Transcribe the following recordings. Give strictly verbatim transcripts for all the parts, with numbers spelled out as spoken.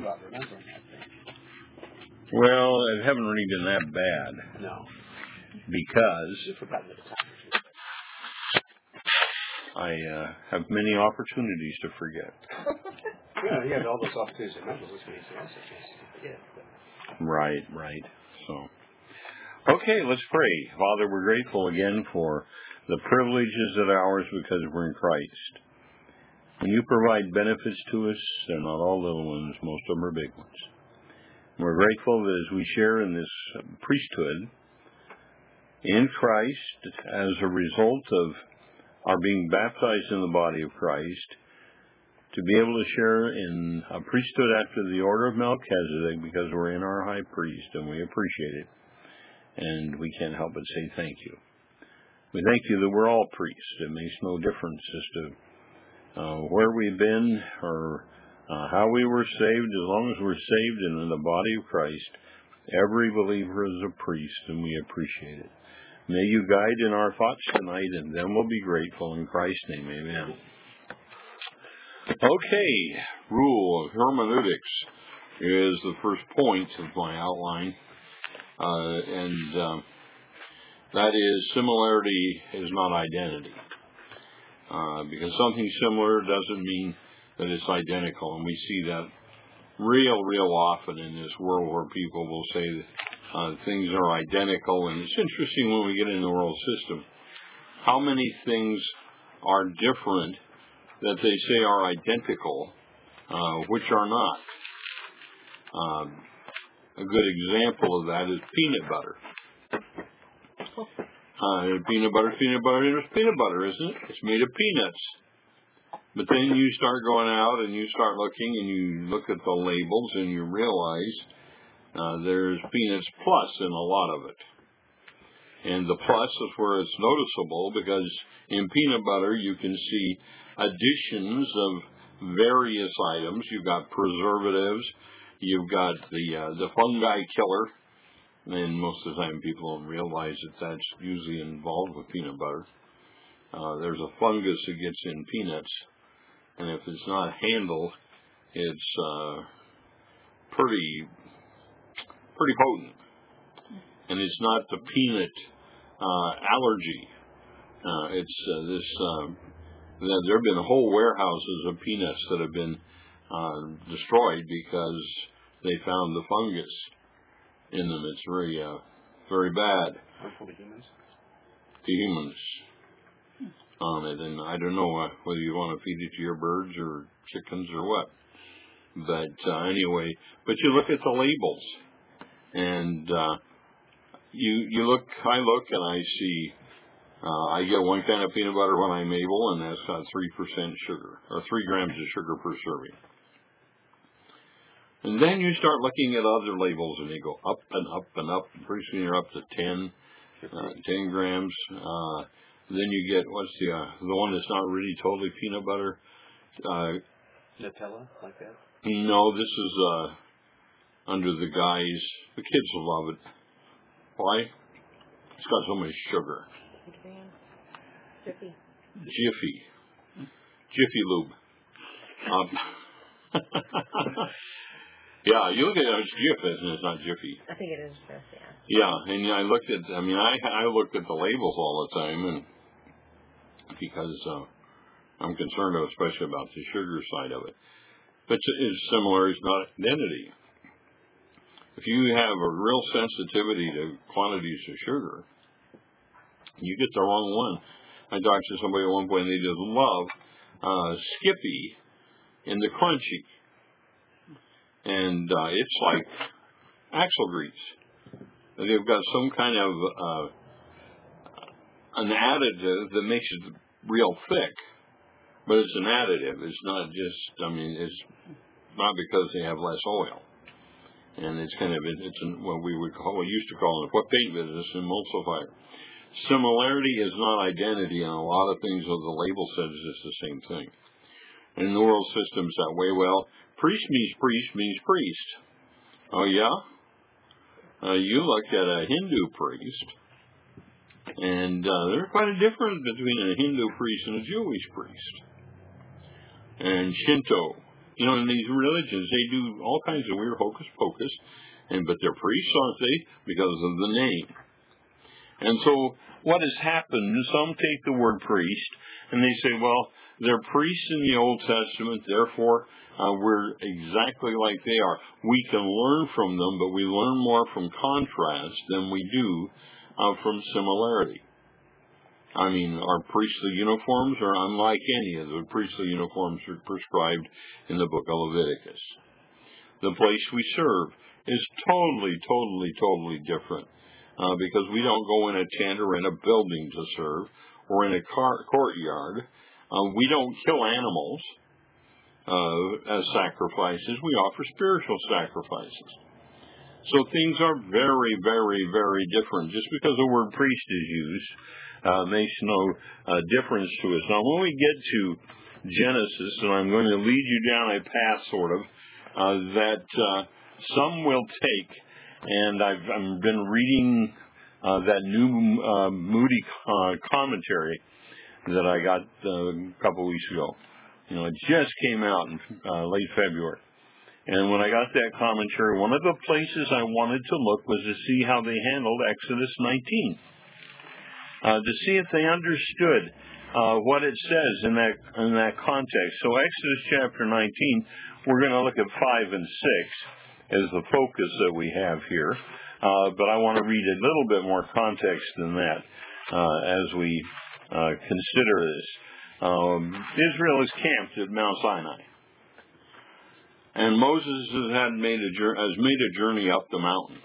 about remembering that thing. Well, it haven't really been that bad. No. Because You've forgotten it. I uh, have many opportunities to forget. Yeah, you have all those opportunities to remember, which means there also chances to forget. But... Right, right. So, okay, let's pray. Father, we're grateful again for the privileges that are ours because we're in Christ. When you provide benefits to us, they're not all little ones, most of them are big ones. We're grateful that as we share in this priesthood in Christ as a result of our being baptized in the body of Christ, to be able to share in a priesthood after the order of Melchizedek because we're in our high priest and we appreciate it. And we can't help but say thank you. We thank you that we're all priests. It makes no difference as to uh, where we've been or uh, how we were saved. As long as we're saved and in the body of Christ, every believer is a priest, and we appreciate it. May you guide in our thoughts tonight, and then we'll be grateful. In Christ's name, amen. Okay, rule of hermeneutics is the first point of my outline, uh, and uh, that is similarity is not identity. Uh, because something similar doesn't mean that it's identical, and we see that real, real often in this world where people will say that uh, things are identical, and it's interesting when we get in the world system how many things are different that they say are identical, uh, which are not. Um, a good example of that is peanut butter. Uh, peanut butter, peanut butter, it's peanut butter, isn't it? It's made of peanuts. But then you start going out and you start looking and you look at the labels and you realize uh, there's peanuts plus in a lot of it. And the plus is where it's noticeable because in peanut butter you can see additions of various items. You've got preservatives. You've got the uh, the fungi killer. And most of the time people don't realize that that's usually involved with peanut butter. Uh, there's a fungus that gets in peanuts. And if it's not handled, it's uh, pretty pretty potent. And it's not the peanut uh, allergy. Uh, it's uh, this. Uh, there have been whole warehouses of peanuts that have been uh, destroyed because they found the fungus in them. It's very, uh, very bad. Harmful to humans. To humans. On it, and I don't know uh, whether you want to feed it to your birds or chickens or what. But uh, anyway, but you look at the labels, and uh, you you look. I look and I see. Uh, I get one kind of peanut butter when I'm able, and that's got three percent sugar or three grams of sugar per serving. And then you start looking at other labels, and they go up and up and up. And pretty soon you're up to ten, uh, ten grams. Uh, Then you get, what's the uh, the one that's not really totally peanut butter? Uh, Nutella, like that? No, this is uh, under the guise, the kids will love it. Why? It's got so much sugar. Jiffy. Jiffy. Jiffy Lube. Um, yeah, you look at it, it's Jif, isn't it? It's not Jiffy. I think it is Jif, yeah. Yeah, and I looked at, I mean, I I looked at the labels all the time, and because uh, I'm concerned, especially about the sugar side of it. But it's similar, it's not identity. If you have a real sensitivity to quantities of sugar, you get the wrong one. I talked to somebody at one point, and they just love uh, Skippy in the crunchy. And uh, it's like axle grease. They've got some kind of uh, an additive that makes it real thick, but it's an additive. It's not just, I mean, it's not because they have less oil. And it's kind of, it's an, what we would call, we used to call it, what paint business, emulsifier. Similarity is not identity, and a lot of things what the label says is just the same thing. And the world system's that way. Well, priest means priest means priest. Oh, yeah? Uh, you look at a Hindu priest, and uh, there's quite a difference between a Hindu priest and a Jewish priest. And Shinto You know, in these religions, they do all kinds of weird hocus pocus, and but they're priests, aren't they? Because of the name. And so what has happened, some take the word priest, and they say, well, they're priests in the Old Testament, therefore uh, we're exactly like they are. We can learn from them, but we learn more from contrast than we do uh, from similarity. I mean, our priestly uniforms are unlike any of the priestly uniforms prescribed in the book of Leviticus. The place we serve is totally, totally, totally different. Uh, because we don't go in a tent or in a building to serve or in a car- courtyard. Uh, we don't kill animals uh, as sacrifices. We offer spiritual sacrifices. So things are very, very, very different. Just because the word priest is used uh, makes no uh, difference to us. Now, when we get to Genesis, and I'm going to lead you down a path, sort of, uh, that uh, some will take. And I've, I've been reading uh, that new uh, Moody uh, commentary that I got uh, a couple of weeks ago. You know, it just came out in uh, late February. And when I got that commentary, one of the places I wanted to look was to see how they handled Exodus nineteen, uh, to see if they understood uh, what it says in that in that context. So Exodus chapter nineteen, we're going to look at five and six. Is the focus that we have here. Uh, but I want to read a little bit more context than that uh, as we uh, consider this. Um, Israel is camped at Mount Sinai. And Moses has, had made a, has made a journey up the mountain.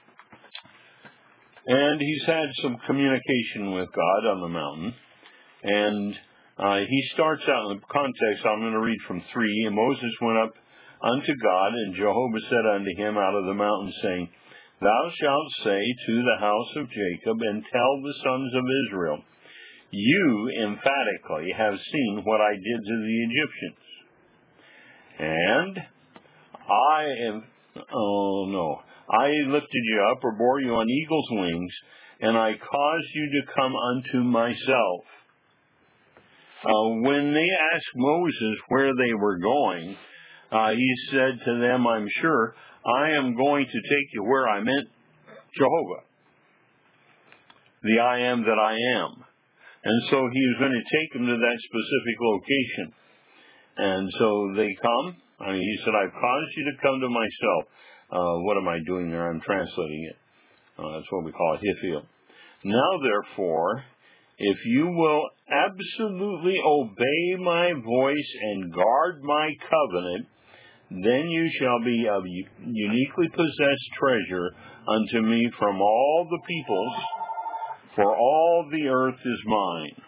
And he's had some communication with God on the mountain. And uh, he starts out in the context, I'm going to read from three. And Moses went up unto God, and Jehovah said unto him out of the mountain, saying, Thou shalt say to the house of Jacob, and tell the sons of Israel, You emphatically have seen what I did to the Egyptians. And I am, oh no, I lifted you up, or bore you on eagle's wings, and I caused you to come unto myself. Uh, when they asked Moses where they were going, Uh, he said to them, I'm sure, I am going to take you where I meant Jehovah, the I am that I am. And so he was going to take them to that specific location. And so they come. I mean, he said, I've caused you to come to myself. Uh, what am I doing there? I'm translating it. Uh, that's what we call it, Hifil. Now, therefore, if you will absolutely obey my voice and guard my covenant, then you shall be a uniquely possessed treasure unto me from all the peoples, for all the earth is mine.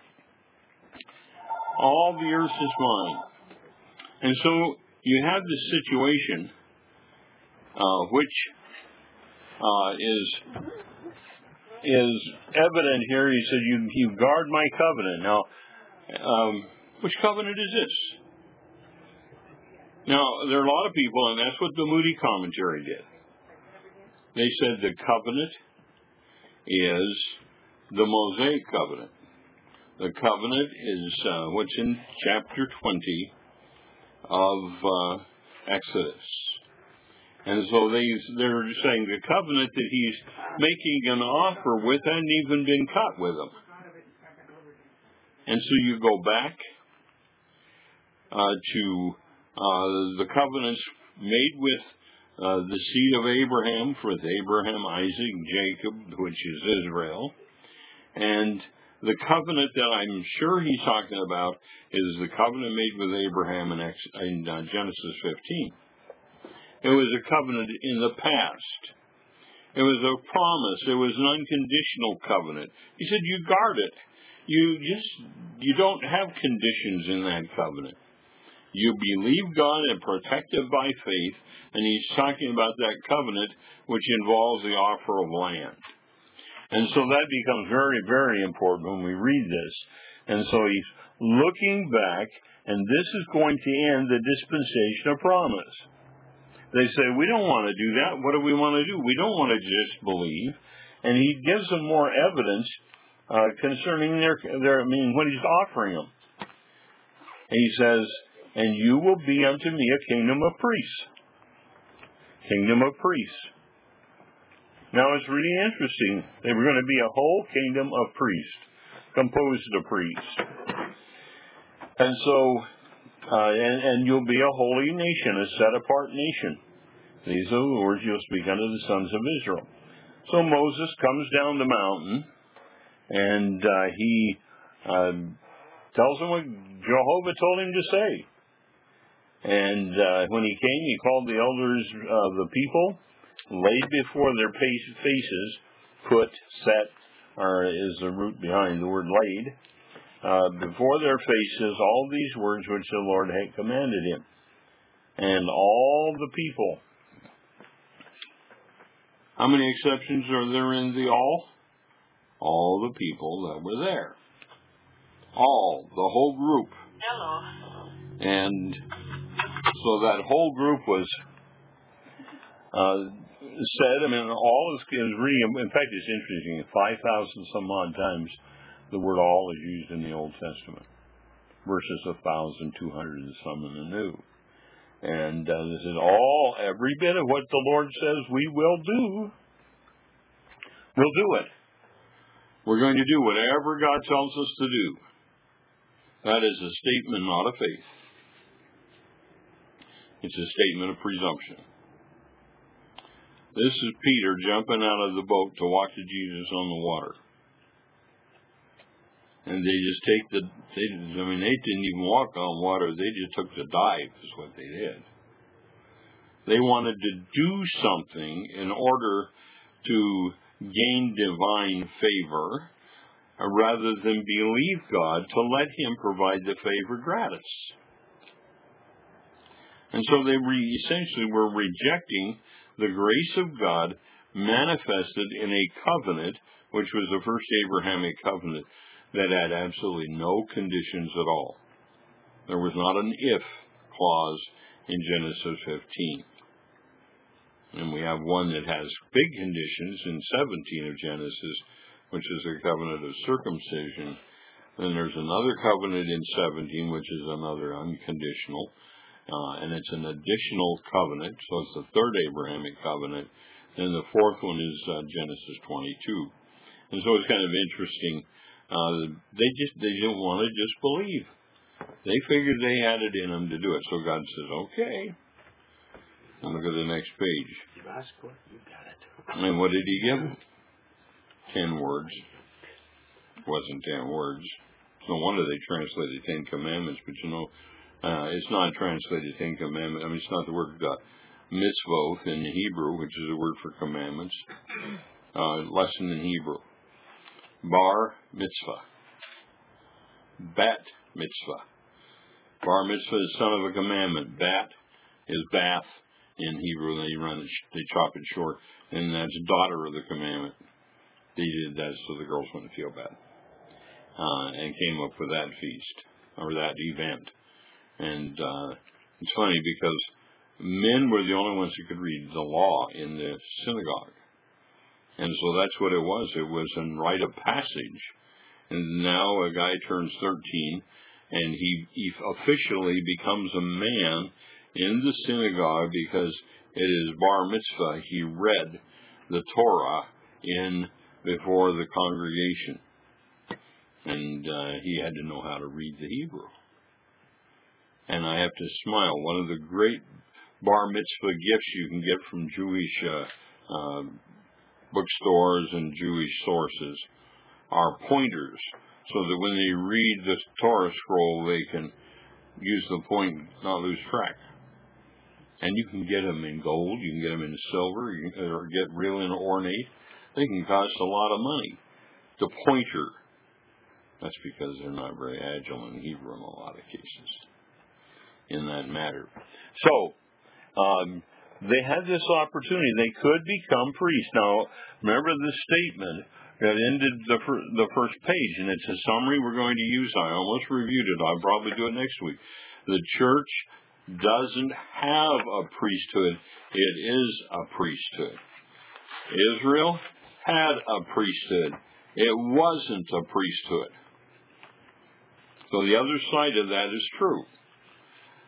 All the earth is mine. And so you have this situation uh, which uh, is is evident here. He said, you, you guard my covenant. Now, um, which covenant is this? Now, there are a lot of people, and that's what the Moody commentary did. They said the covenant is the Mosaic covenant. The covenant is uh, what's in chapter twenty of uh, Exodus. And so they, they're saying the covenant that he's making an offer with hadn't even been cut with him. And so you go back uh, to Uh, the covenants made with uh, the seed of Abraham, with Abraham, Isaac, Jacob, which is Israel. And the covenant that I'm sure he's talking about is the covenant made with Abraham in, Ex- in uh, Genesis fifteen. It was a covenant in the past. It was a promise. It was an unconditional covenant. He said, you guard it. You just, you don't have conditions in that covenant. You believe God and protect it by faith, and he's talking about that covenant which involves the offer of land. And so that becomes very, very important when we read this. And so he's looking back, and this is going to end the dispensation of promise. They say, we don't want to do that. What do we want to do? We don't want to just believe. And he gives them more evidence uh, concerning their, their, I mean, what he's offering them. And he says, and you will be unto me a kingdom of priests. Kingdom of priests. Now it's really interesting. They were going to be a whole kingdom of priests, composed of priests. And so, uh, and, and you'll be a holy nation, a set-apart nation. These are the words you'll speak unto the sons of Israel. So Moses comes down the mountain, and uh, he uh, tells them what Jehovah told him to say. And uh, when he came, he called the elders of the people, laid before their faces, put, set, or is the root behind the word laid, uh, before their faces all these words which the Lord had commanded him. And all the people. How many exceptions are there in the all? All the people that were there. All, the whole group. Hello. And so that whole group was uh, said, I mean, all is, is really, in fact, it's interesting, five thousand some odd times the word all is used in the Old Testament versus one thousand two hundred and some in the New. And uh, this is all, every bit of what the Lord says we will do, we'll do it. We're going to do whatever God tells us to do. That is a statement, not a faith. It's a statement of presumption. This is Peter jumping out of the boat to walk to Jesus on the water. And they just take the, they, I mean, they didn't even walk on water. They just took the dive is what they did. They wanted to do something in order to gain divine favor rather than believe God to let him provide the favor gratis. And so they re- essentially were rejecting the grace of God manifested in a covenant, which was the first Abrahamic covenant, that had absolutely no conditions at all. There was not an if clause in Genesis fifteen. And we have one that has big conditions in seventeen of Genesis, which is the covenant of circumcision. Then there's another covenant in seventeen, which is another unconditional. Uh, and it's an additional covenant, so it's the third Abrahamic covenant. And the fourth one is uh, Genesis twenty-two. And so it's kind of interesting. Uh, they just they didn't want to just believe. They figured they had it in them to do it. So God says, okay. And look at the next page. You asked for it, you got it. And what did he give them? Ten words. It wasn't ten words. No wonder they translated Ten Commandments, but you know, uh, it's not translated Ten Commandments. I mean, it's not the word uh, mitzvot in Hebrew, which is a word for commandments. Uh, lesson in Hebrew. Bar mitzvah. Bat mitzvah. Bar mitzvah is son of a commandment. Bat is bath in Hebrew. They run it, they chop it short, and that's daughter of the commandment. They did that so the girls wouldn't feel bad, uh, and came up with that feast or that event. And uh, it's funny because men were the only ones who could read the law in the synagogue. And so that's what it was. It was a rite of passage. And now a guy turns thirteen, and he, he officially becomes a man in the synagogue because it is bar mitzvah. He read the Torah in before the congregation. And uh, he had to know how to read the Hebrew. And I have to smile. One of the great bar mitzvah gifts you can get from Jewish uh, uh, bookstores and Jewish sources are pointers, so that when they read the Torah scroll, they can use the point, not lose track. And you can get them in gold, you can get them in silver, you can, or get real and ornate. They can cost a lot of money. The pointer, that's because they're not very agile in Hebrew in a lot of cases, in that matter. So, um, they had this opportunity. They could become priests. Now, remember the statement that ended the, fir- the first page, and it's a summary we're going to use. I almost reviewed it. I'll probably do it next week. The church doesn't have a priesthood. It is a priesthood. Israel had a priesthood. It wasn't a priesthood. So the other side of that is true.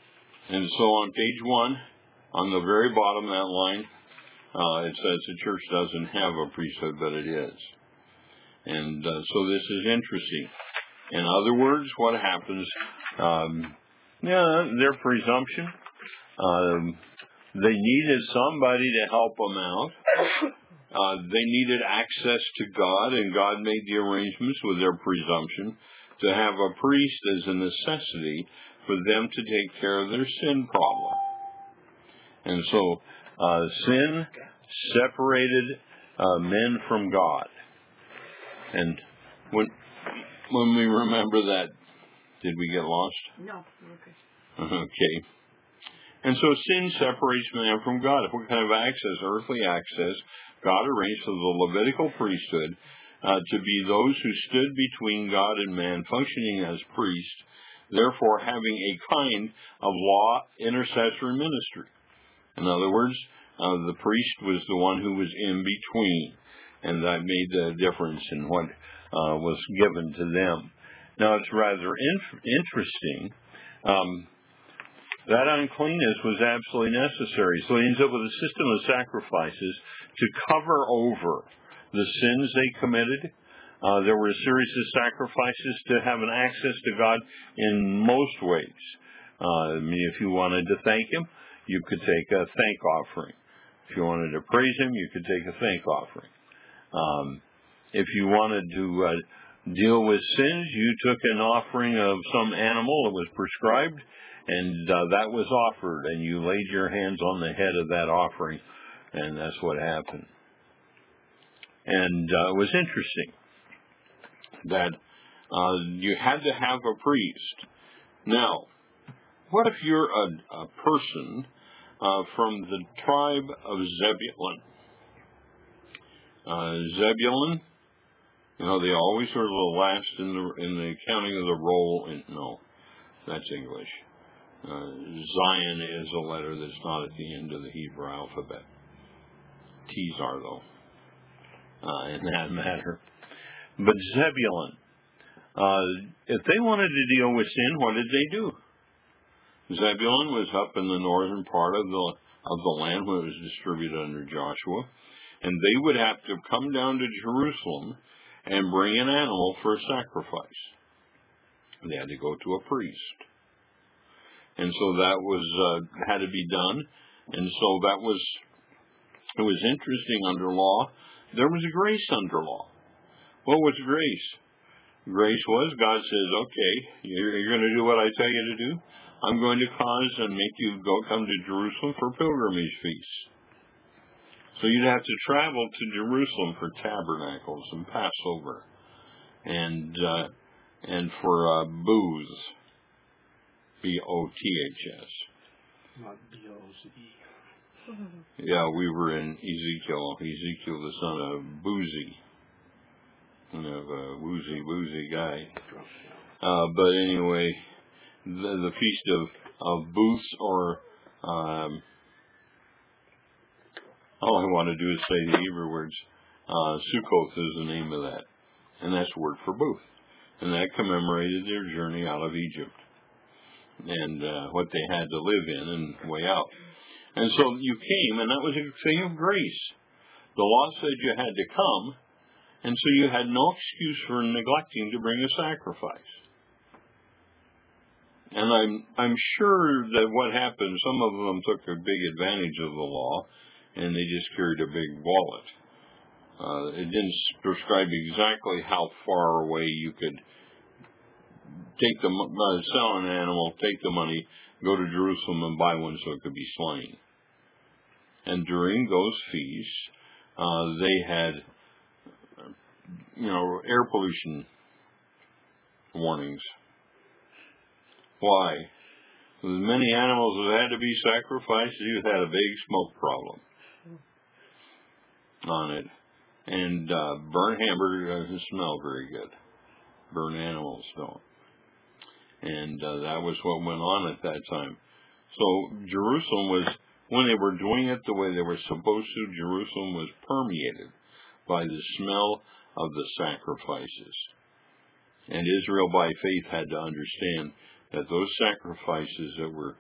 And so on page one, on the very bottom of that line, uh, it says the church doesn't have a priesthood, but it is. And uh, so this is interesting. In other words, what happens, um, yeah, their presumption, um, they needed somebody to help them out. Uh, they needed access to God, and God made the arrangements with their presumption to have a priest as a necessity for them to take care of their sin problem. And so uh, sin separated uh, men from God. And when when we remember that, did we get lost? No. Okay. Okay. And so sin separates man from God. If we kind of access, earthly access, God arranged for the Levitical priesthood uh, to be those who stood between God and man, functioning as priests, therefore having a kind of law intercessory ministry. In other words, uh, the priest was the one who was in between, and that made the difference in what uh, was given to them. Now, it's rather in- interesting. Um, that uncleanness was absolutely necessary. So he ends up with a system of sacrifices to cover over the sins they committed. Uh, there were a series of sacrifices to have an access to God in most ways. Uh, I mean, if you wanted to thank Him, you could take a thank offering. If you wanted to praise Him, you could take a thank offering. Um, if you wanted to uh, deal with sins, you took an offering of some animal that was prescribed, and uh, that was offered, and you laid your hands on the head of that offering, and that's what happened. And uh, it was interesting that uh, you had to have a priest. Now, what if you're a, a person uh, from the tribe of Zebulun? Uh, Zebulun, you know, they always are the last in the in the counting of the roll. In, no, that's English. Uh, Zion is a letter that's not at the end of the Hebrew alphabet. T's are, though, uh, in that matter. But Zebulun, uh, if they wanted to deal with sin, what did they do? Zebulun was up in the northern part of the of the land when it was distributed under Joshua, and they would have to come down to Jerusalem and bring an animal for a sacrifice. They had to go to a priest. And so that was uh, had to be done. And so that was, it was interesting under law. There was grace under law. What was grace? Grace was God says, okay, you're, you're going to do what I tell you to do. I'm going to cause and make you go come to Jerusalem for pilgrimage feasts. So you'd have to travel to Jerusalem for tabernacles and Passover and uh, and for uh, booths. B O T H S. Not B O Z E. Yeah, we were in Ezekiel. Ezekiel, the son of Boozy. You know, a woozy, woozy guy. Uh, but anyway, the, the Feast of, of Booths, or um, all I want to do is say the Hebrew words. Uh, Sukkoth is the name of that. And that's the word for booth. And that commemorated their journey out of Egypt and uh, what they had to live in and way out. And so you came, and that was a thing of grace. The law said you had to come, and so you had no excuse for neglecting to bring a sacrifice. And I'm I'm sure that what happened, some of them took a big advantage of the law, and they just carried a big wallet. Uh, it didn't prescribe exactly how far away you could take the uh, sell an animal, take the money, go to Jerusalem and buy one so it could be slain. And during those feasts, uh, they had, you know, air pollution warnings. Why? With many animals that had to be sacrificed, you had a big smoke problem on it. And uh, burnt hamburger doesn't smell very good. Burnt animals don't. And uh, that was what went on at that time. So Jerusalem was, when they were doing it the way they were supposed to, Jerusalem was permeated by the smell of the sacrifices. And Israel by faith had to understand that those sacrifices that were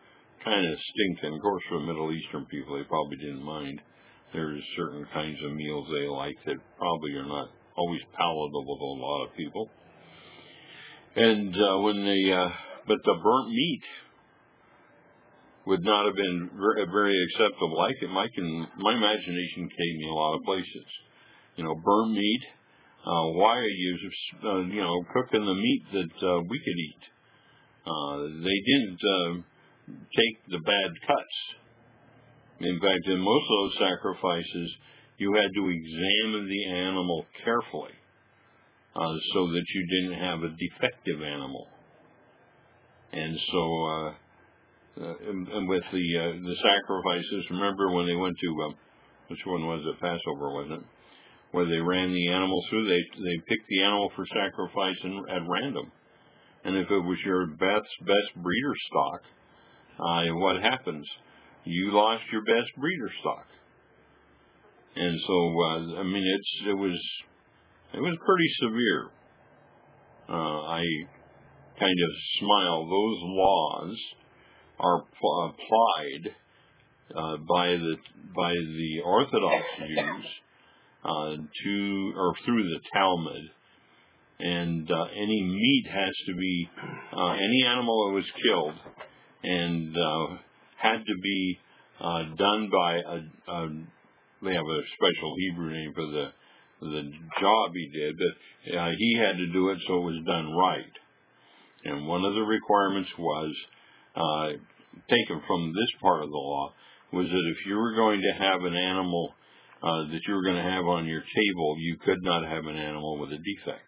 kind of stinking. Of course, for Middle Eastern people, they probably didn't mind. There's certain kinds of meals they like that probably are not always palatable to a lot of people. And uh, when they, uh, but the burnt meat would not have been very, very acceptable. I can, my, can, my imagination came me a lot of places. You know, burnt meat. Uh, why are you, uh, you know, cooking the meat that uh, we could eat? Uh, they didn't uh, take the bad cuts. In fact, in most of those sacrifices, you had to examine the animal carefully uh, so that you didn't have a defective animal. And so, uh, uh, and, and with the uh, the sacrifices, remember when they went to, uh, which one was it, Passover, wasn't it? Where they ran the animal through, they they picked the animal for sacrifice in, at random. And if it was your best, best breeder stock, uh, what happens? You lost your best breeder stock. And so, uh, I mean, it's it was it was pretty severe. Uh, I kind of smile. Those laws are pl- applied uh, by the by the Orthodox Jews uh, to or through the Talmud, and uh, any meat has to be uh, any animal that was killed and uh, had to be uh, done by a, a they have a special Hebrew name for the the job he did, but uh, he had to do it so it was done right. And one of the requirements was uh, taken from this part of the law was that if you were going to have an animal uh, that you were going to have on your table, you could not have an animal with a defect.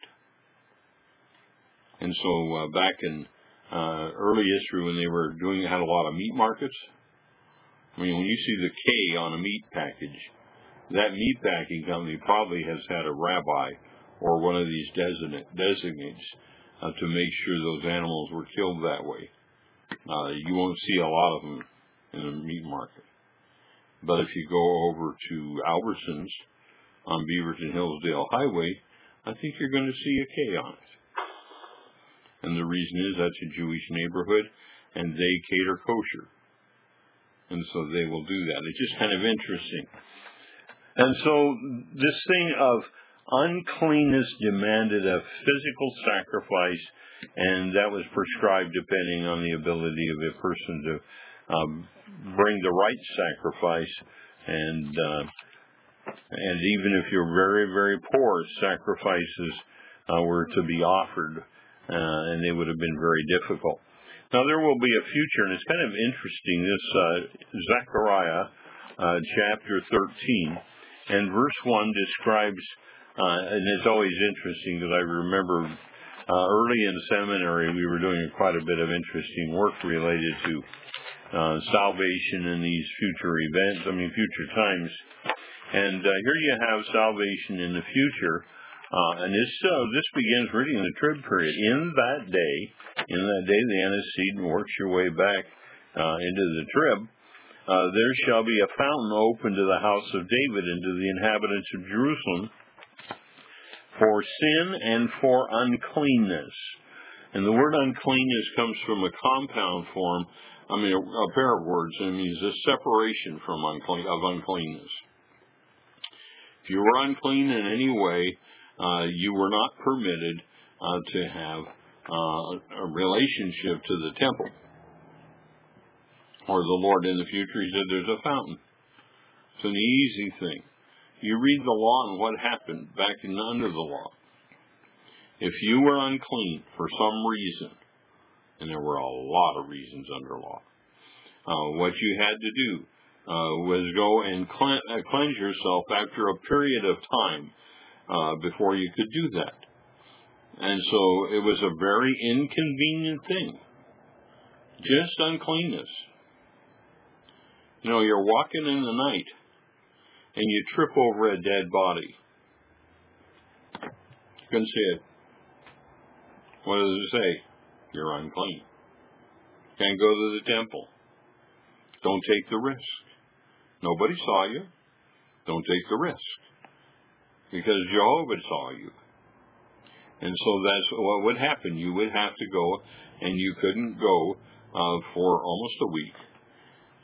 And so uh, back in uh, early history, when they were doing had a lot of meat markets, I mean, when you see the K on a meat package, that meat packing company probably has had a rabbi or one of these designates designates uh, to make sure those animals were killed that way. Uh, you won't see a lot of them in the meat market. But if you go over to Albertsons on Beaverton Hillsdale Highway, I think you're going to see a K on it. And the reason is that's a Jewish neighborhood, and they cater kosher. And so they will do that. It's just kind of interesting. And so this thing of uncleanness demanded a physical sacrifice, and that was prescribed depending on the ability of a person to um, bring the right sacrifice. And uh, and even if you're very, very poor, sacrifices uh, were to be offered, uh, and they would have been very difficult. Now, there will be a future, and it's kind of interesting, this uh, Zechariah uh, chapter thirteen, and verse one describes, uh, and it's always interesting because I remember uh, early in seminary we were doing quite a bit of interesting work related to uh, salvation in these future events, I mean future times. And uh, here you have salvation in the future, uh, and this uh, this begins really in the trib period. In that day, in that day the antecedent works your way back uh, into the trib. Uh, there shall be a fountain open to the house of David and to the inhabitants of Jerusalem for sin and for uncleanness. And the word uncleanness comes from a compound form, I mean a, a pair of words, and it means a separation from unclean, of uncleanness. If you were unclean in any way, uh, you were not permitted uh, to have uh, a relationship to the temple. Or the Lord in the future, he said there's a fountain. It's an easy thing. You read the law and what happened back in under the law. If you were unclean for some reason, and there were a lot of reasons under law, uh, what you had to do uh, was go and cleanse, uh, cleanse yourself after a period of time uh, before you could do that. And so it was a very inconvenient thing. Just uncleanness. You know, you're walking in the night and you trip over a dead body. You can see it. What does it say? You're unclean. Can't go to the temple. Don't take the risk. Nobody saw you. Don't take the risk. Because Jehovah saw you. And so that's what would happen. You would have to go, and you couldn't go uh, for almost a week.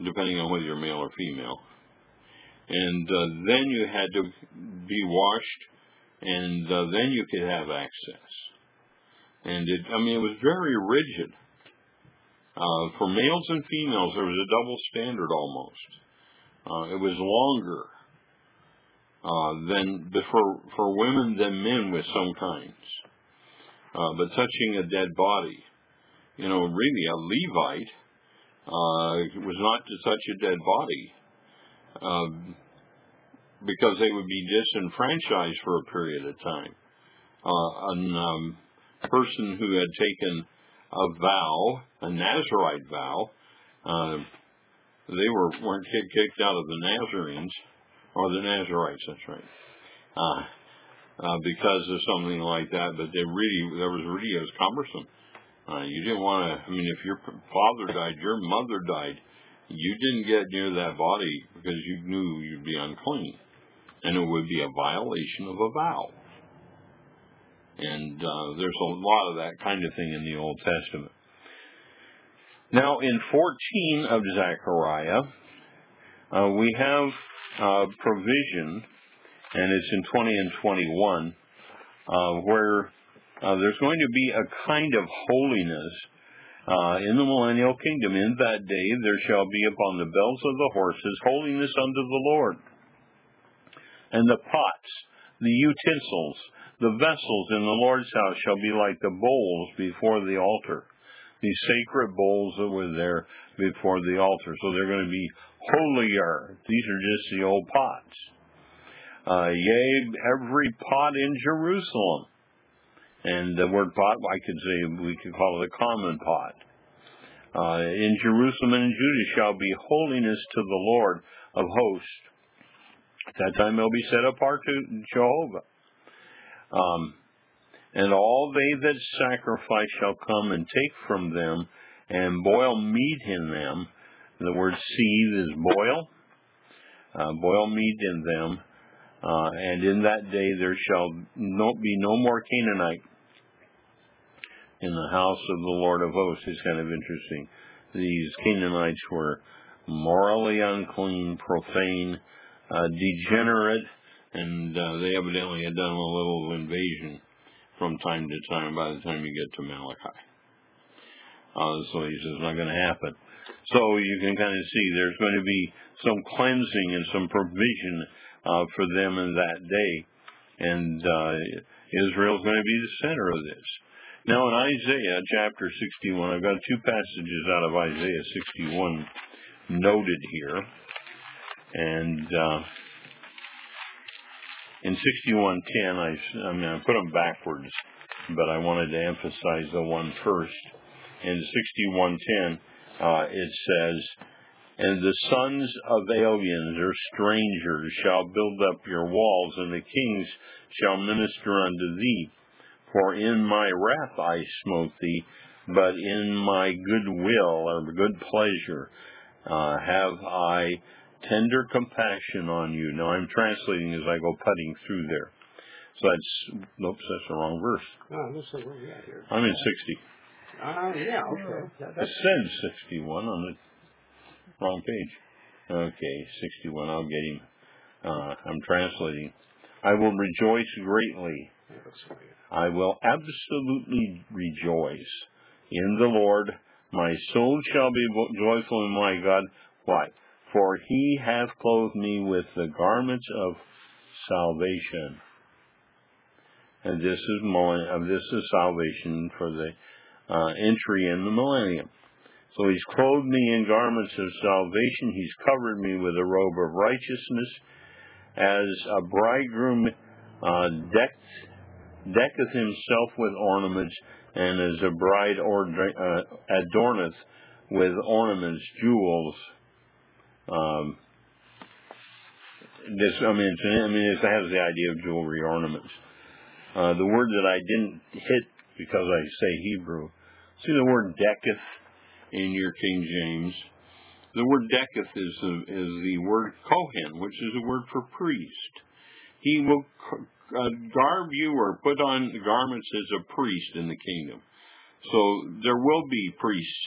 depending on whether you're male or female. And uh, then you had to be washed, and uh, then you could have access. And it, I mean, it was very rigid. Uh, for males and females, there was a double standard almost. Uh, it was longer uh, than for for women than men with some kinds. Uh, but touching a dead body, you know, really a Levite uh, was not to touch a dead body. Uh, because they would be disenfranchised for a period of time. Uh, an um, person who had taken a vow, a Nazirite vow, uh, they were, weren't kicked out of the Nazarenes, or the Nazirites, that's right, uh, uh, because of something like that, but they really, there was really, it was cumbersome. Uh, you didn't want to, I mean, if your father died, your mother died, you didn't get near that body because you knew you'd be unclean. And it would be a violation of a vow. And uh, there's a lot of that kind of thing in the Old Testament. Now, in fourteen of Zechariah, uh, we have uh, provision, and it's in twenty and twenty-one, uh, where uh, there's going to be a kind of holiness uh, in the millennial kingdom. In that day there shall be upon the bells of the horses holiness unto the Lord. And the pots, the utensils, the vessels in the Lord's house shall be like the bowls before the altar. These sacred bowls that were there before the altar. So they're going to be holier. These are just the old pots. Uh, yea, every pot in Jerusalem. And the word pot, I could say, we could call it a common pot. Uh, in Jerusalem and in Judah shall be holiness to the Lord of hosts. At that time they'll be set apart to Jehovah. Um, and all they that sacrifice shall come and take from them and boil meat in them. The word seethe is boil. Uh, boil meat in them. Uh, and in that day there shall no, be no more Canaanite in the house of the Lord of hosts. It's kind of interesting. These Canaanites were morally unclean, profane, Uh, degenerate, and uh, they evidently had done a little invasion from time to time by the time you get to Malachi. Uh, so he says it's not going to happen. So you can kind of see there's going to be some cleansing and some provision uh, for them in that day. And uh, Israel's going to be the center of this. Now in Isaiah chapter sixty-one, I've got two passages out of Isaiah sixty-one noted here. And uh, in sixty-one ten, I, I mean, I put them backwards, but I wanted to emphasize the one first. In sixty-one ten, uh, it says, "And the sons of aliens or strangers shall build up your walls, and the kings shall minister unto thee. For in my wrath I smote thee, but in my good will or good pleasure uh, have I tender compassion on you." Now I'm translating as I go putting through there. So that's, oops, that's the wrong verse. Oh, this is where we at here. I'm in sixty. Uh, yeah, okay. That, It said sixty-one on the wrong page. Okay, sixty-one, I'll get him. Uh, I'm translating. "I will rejoice greatly. I will absolutely rejoice in the Lord. My soul shall be joyful in my God." Why? "For he hath clothed me with the garments of salvation." And this is uh, this is salvation for the uh, entry in the millennium. So he's clothed me in garments of salvation. He's covered me with a robe of righteousness, as a bridegroom uh, decked, decketh himself with ornaments, and as a bride ordra- uh, adorneth with ornaments, jewels. Um, this, I mean, it's, I mean, it has the idea of jewelry ornaments. Uh, the word that I didn't hit because I say Hebrew. See the word decketh in your King James. The word decketh is the, is the word kohen, which is a word for priest. He will uh, garb you or put on garments as a priest in the kingdom. So there will be priests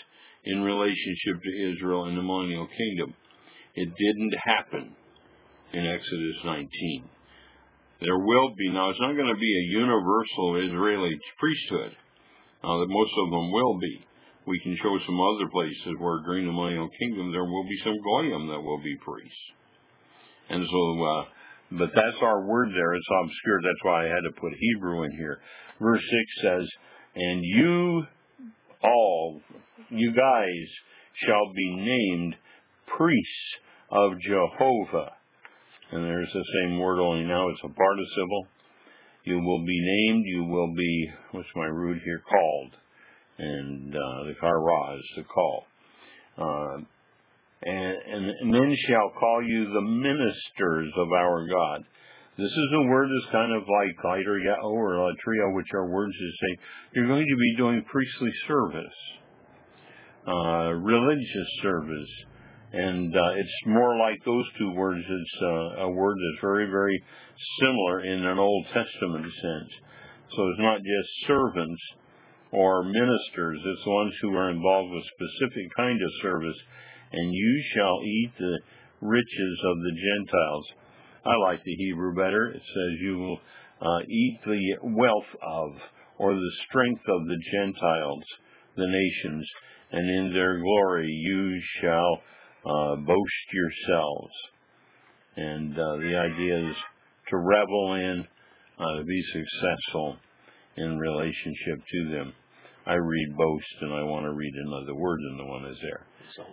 in relationship to Israel and the millennial kingdom. It didn't happen in Exodus nineteen. There will be, now it's not going to be a universal Israeli priesthood. Uh, that most of them will be. We can show some other places where during the millennial kingdom there will be some goyim that will be priests. And so, uh, but that's our word there. It's obscure. That's why I had to put Hebrew in here. Verse six says, and you all, you guys, shall be named priests of Jehovah. And there's the same word, only now it's a participle. You will be named, you will be, what's my root here, called. And uh, the kara is to call. Uh, and, and, and men shall call you the ministers of our God. This is a word that's kind of like lighter yao or latria, which are words that say you're going to be doing priestly service, uh, religious service. And uh, it's more like those two words. It's uh, a word that's very, very similar in an Old Testament sense. So it's not just servants or ministers. It's the ones who are involved with specific kind of service. And you shall eat the riches of the Gentiles. I like the Hebrew better. It says you will uh, eat the wealth of, or the strength of the Gentiles, the nations, and in their glory you shall Uh, boast yourselves. And uh, the idea is to revel in, uh, to be successful in relationship to them. I read boast, and I want to read another word than the one that's there.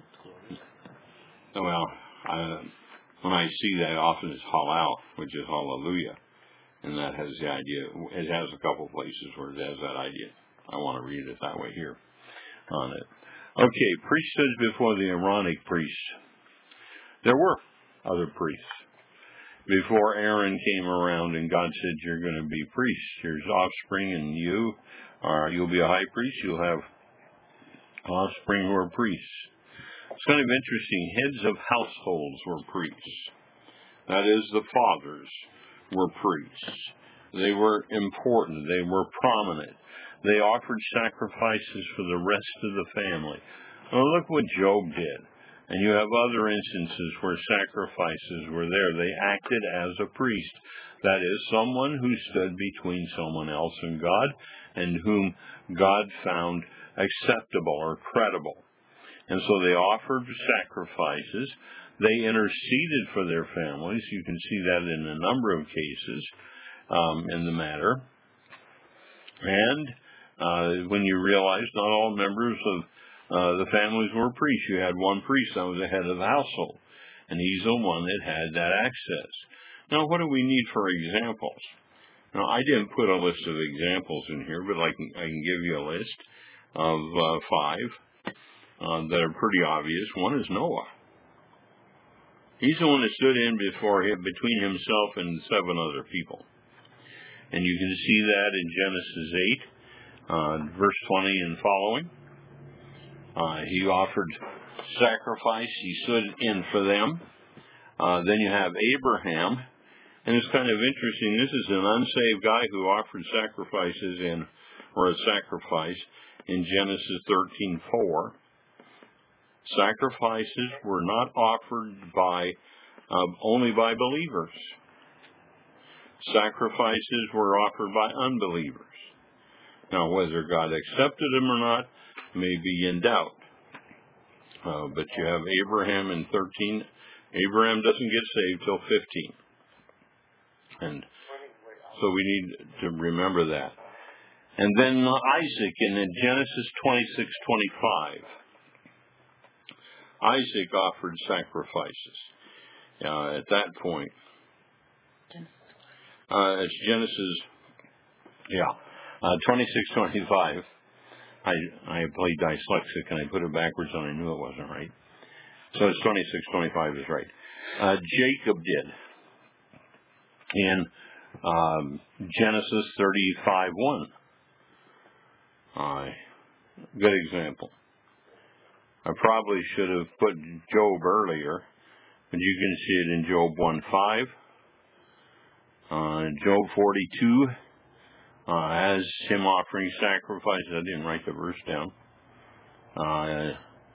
Well, I, when I see that, often it's halal, which is hallelujah. And that has the idea, it has a couple places where it has that idea. I want to read it that way here on it. Okay, priesthoods before the Aaronic priests. There were other priests. Before Aaron came around and God said, you're going to be priests. Here's offspring, and you are, you'll be a high priest. You'll have offspring who are priests. It's kind of interesting. Heads of households were priests. That is, the fathers were priests. They were important. They were prominent. They offered sacrifices for the rest of the family. Well, look what Job did. And you have other instances where sacrifices were there. They acted as a priest. That is, someone who stood between someone else and God, and whom God found acceptable or credible. And so they offered sacrifices. They interceded for their families. You can see that in a number of cases um, in the matter. And Uh, when you realize not all members of uh, the families were priests. You had one priest that was the head of the household, and he's the one that had that access. Now, what do we need for examples? Now, I didn't put a list of examples in here, but I can, I can give you a list of uh, five uh, that are pretty obvious. One is Noah. He's the one that stood in before him, between himself and seven other people. And you can see that in Genesis eight. Uh, verse twenty and following. Uh, he offered sacrifice. He stood in for them. Uh, then you have Abraham. And it's kind of interesting. This is an unsaved guy who offered sacrifices in, or a sacrifice in Genesis thirteen four. Sacrifices were not offered by, uh, only by believers. Sacrifices were offered by unbelievers. Now, whether God accepted them or not may be in doubt. Uh, but you have Abraham in thirteen. Abraham doesn't get saved till fifteen. And so we need to remember that. And then Isaac in Genesis twenty-six twenty-five. Isaac offered sacrifices uh, at that point. Uh, it's Genesis, yeah. Uh, twenty-six twenty-five, I I played dyslexic and I put it backwards and I knew it wasn't right. So it's twenty-six twenty-five is right. Uh, Jacob did. In um, Genesis thirty-five one. Uh, good example. I probably should have put Job earlier, but you can see it in Job one five. Uh, Job forty-two. Uh, as him offering sacrifices, I didn't write the verse down. Uh,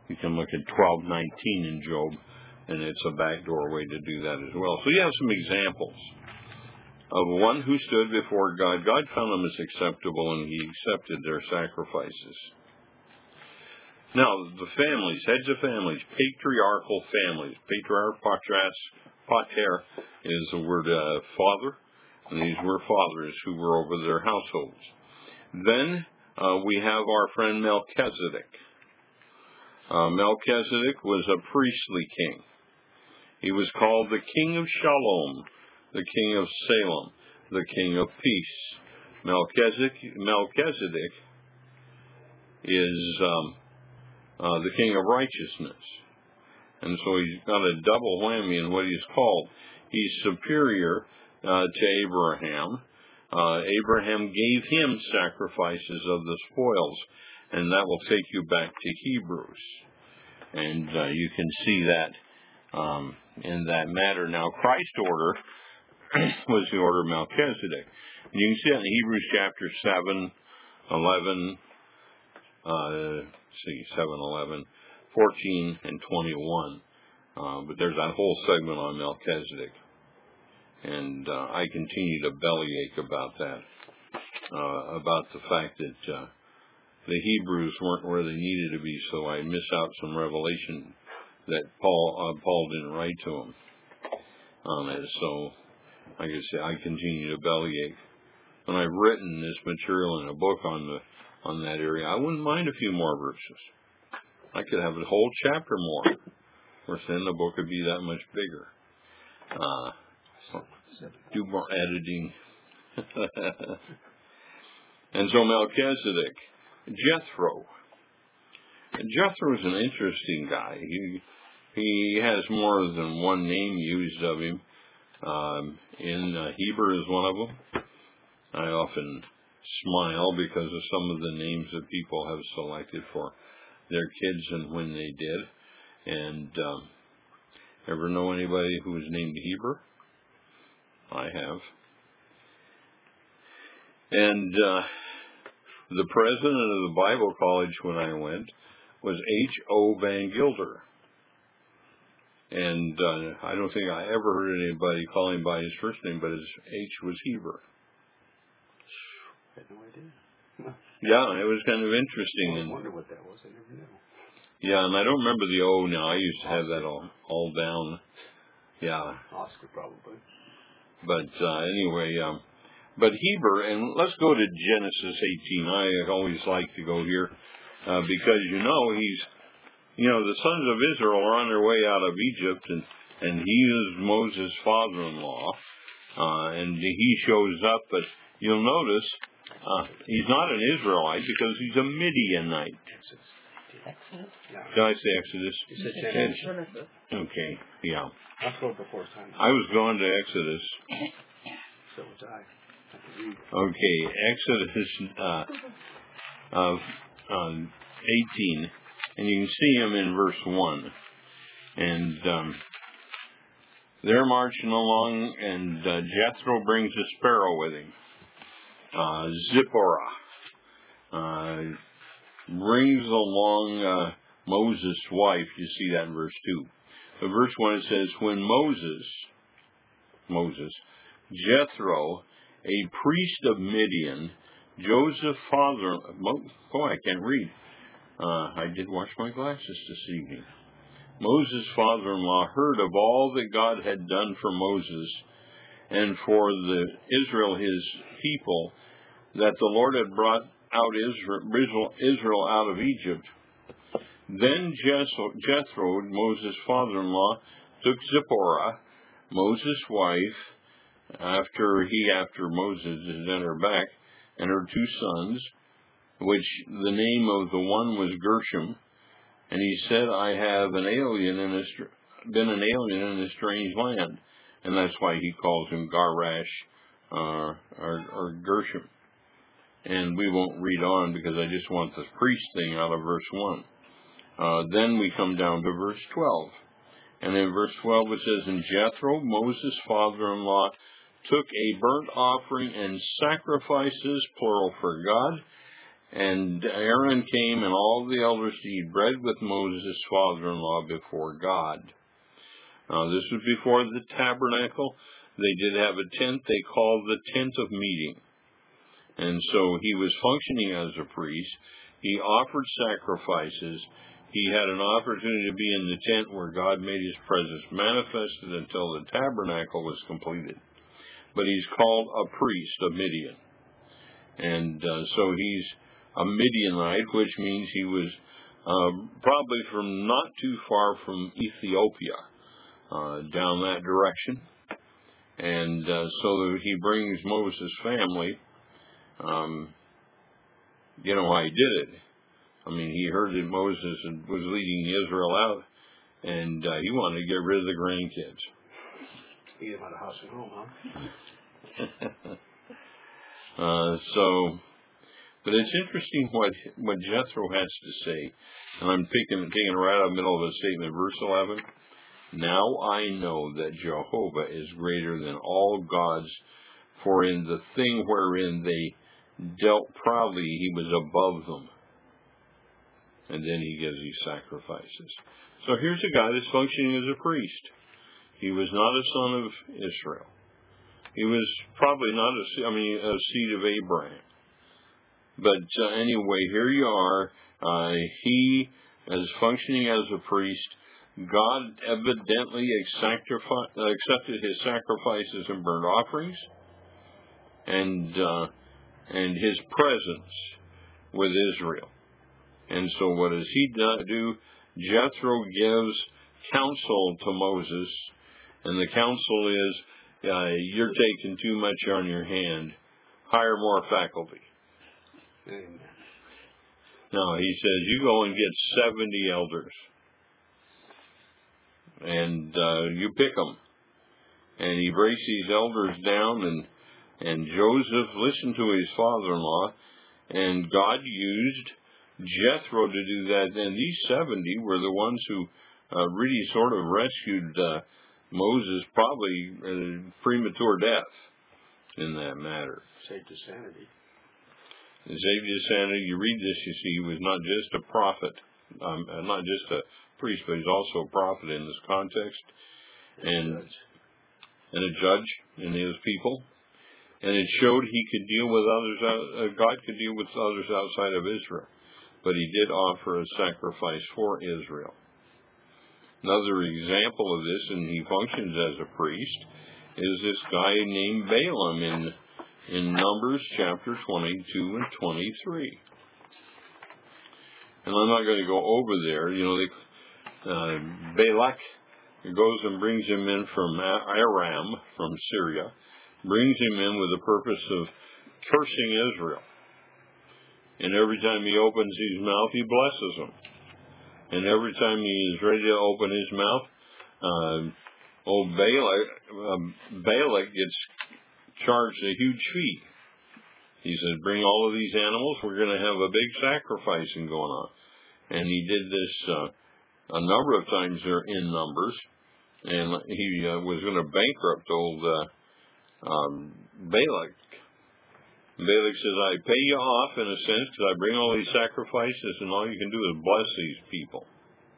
You can look at twelve nineteen in Job, and it's a backdoor way to do that as well. So you have some examples of one who stood before God. God found them as acceptable, and he accepted their sacrifices. Now, the families, heads of families, patriarchal families. Patriarch, patras, pater is the word uh, father, and these were fathers who were over their households. Then uh, we have our friend Melchizedek. Uh, Melchizedek was a priestly king. He was called the King of Shalom, the King of Salem, the King of Peace. Melchizedek, Melchizedek is um, uh, the King of Righteousness. And so he's got a double whammy in what he's called. He's superior uh, to Abraham. Uh, Abraham gave him sacrifices of the spoils, and that will take you back to Hebrews. And uh, you can see that um, in that matter. Now, Christ's order was the order of Melchizedek. And you can see that in Hebrews chapter seven, eleven, uh, let's see, seven, eleven, fourteen, and twenty-one. Uh, but there's that whole segment on Melchizedek. And uh, I continue to bellyache about that, uh, about the fact that uh, the Hebrews weren't where they needed to be, so I miss out some revelation that Paul uh, Paul didn't write to them on it. So, like I say, I continue to bellyache. When I've written this material in a book on the on that area, I wouldn't mind a few more verses. I could have a whole chapter more. Of course, then the book would be that much bigger. Uh, do more editing. And so Melchizedek, Jethro. Jethro is an interesting guy. He he has more than one name used of him. Um, in uh, Hebrew is one of them. I often smile because of some of the names that people have selected for their kids and when they did. And um, ever know anybody who was named Heber? I have. And uh, the president of the Bible college when I went was H O Van Gilder. And uh, I don't think I ever heard anybody call him by his first name, but his H was Heber. I had no idea. Yeah, it was kind of interesting. I and wonder what that was. I never knew. Yeah, and I don't remember the O now. I used to have that all, all down. Yeah. Oscar, probably. But uh, anyway, um, but Heber, and let's go to Genesis eighteen. I always like to go here uh, because, you know, he's, you know, the sons of Israel are on their way out of Egypt, and, and he is Moses' father-in-law, uh, and he shows up, but you'll notice uh, he's not an Israelite because he's a Midianite. Exodus? Yeah. Did I say Exodus? You said Genesis. Genesis. Okay, yeah. I've quoted before time. I was going to Exodus. So was I. I can read. Okay, Exodus uh, of um, eighteen, and you can see him in verse one. And um, they're marching along, and uh, Jethro brings a sparrow with him. Uh, Zipporah uh, brings along uh, Moses' wife. You see that in verse two. But verse one it says, when Moses, Moses, Jethro, a priest of Midian, Joseph father, oh, I can't read. Uh, I did wash my glasses this evening. Moses' father-in-law heard of all that God had done for Moses and for the Israel, his people, that the Lord had brought out Israel, Israel out of Egypt. Then Jethro, Moses' father-in-law, took Zipporah, Moses' wife, after he, after Moses had sent her back, and her two sons, which the name of the one was Gershom, and he said, I have an alien in a, been an alien in a strange land, and that's why he calls him Garash uh, or, or Gershom. And we won't read on because I just want the priest thing out of verse one. Uh, then we come down to verse twelve. And in verse twelve it says, and Jethro, Moses' father-in-law, took a burnt offering and sacrifices, plural, for God, And Aaron came and all the elders to eat bread with Moses, his father-in-law, before God. Now, this was before the tabernacle. They did have a tent they called the tent of meeting. And so he was functioning as a priest. He offered sacrifices. He had an opportunity to be in the tent where God made his presence manifested until the tabernacle was completed. But he's called a priest of Midian. And uh, so he's a Midianite, which means he was uh, probably from not too far from Ethiopia, uh, down that direction. And uh, so he brings Moses' family. Um, you know why he did it. I mean, he heard that Moses was leading Israel out, and uh, he wanted to get rid of the grandkids. He had a house and home, huh? uh, so, but it's interesting what what Jethro has to say, and I'm picking taking it right out of the middle of a statement, verse eleven. Now I know that Jehovah is greater than all gods, for in the thing wherein they dealt proudly, he was above them. And then he gives these sacrifices. So here's a guy that's functioning as a priest. He was not a son of Israel. He was probably not a, I mean, a seed of Abraham. But uh, anyway, here you are. Uh, he is functioning as a priest. God evidently accepted his sacrifices and burnt offerings, and uh, and his presence with Israel. And so what does he do? Jethro gives counsel to Moses, and the counsel is, uh, you're taking too much on your hand. Hire more faculty. Amen. No, he says, you go and get seventy elders. And uh, you pick them. And he breaks these elders down, and and Joseph listened to his father-in-law, and God used Jethro to do that. And these seventy were the ones who uh, really sort of rescued uh, Moses, probably uh, premature death in that matter. Saved his sanity. And saved his sanity. You read this, you see, he was not just a prophet, um, uh, not just a priest, but he's also a prophet in this context, and and a judge in his people. And it showed he could deal with others, uh, God could deal with others outside of Israel. But he did offer a sacrifice for Israel. Another example of this, and he functions as a priest, is this guy named Balaam in in Numbers chapter twenty-two and twenty-three. And I'm not going to go over there. You know, they, uh, Balak goes and brings him in from Aram, from Syria, brings him in with the purpose of cursing Israel. And every time he opens his mouth, he blesses them. And every time he is ready to open his mouth, uh, old Balak, uh, Balak gets charged a huge fee. He says, bring all of these animals, we're going to have a big sacrificing going on. And he did this uh, a number of times there in Numbers, and he uh, was going to bankrupt old uh, um, Balak. Balak says, I pay you off in a sense because I bring all these sacrifices, and all you can do is bless these people.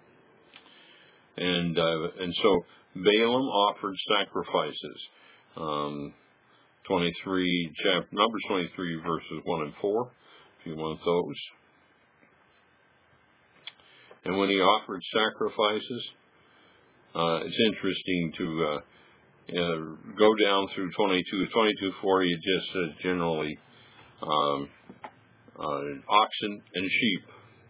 And uh, and so Balaam offered sacrifices. Um, twenty-three, chapter, Numbers twenty-three, verses one and four, if you want those. And when he offered sacrifices, uh, it's interesting to uh, uh, go down through twenty-two, twenty-two, forty, it just says generally um, uh, oxen and sheep.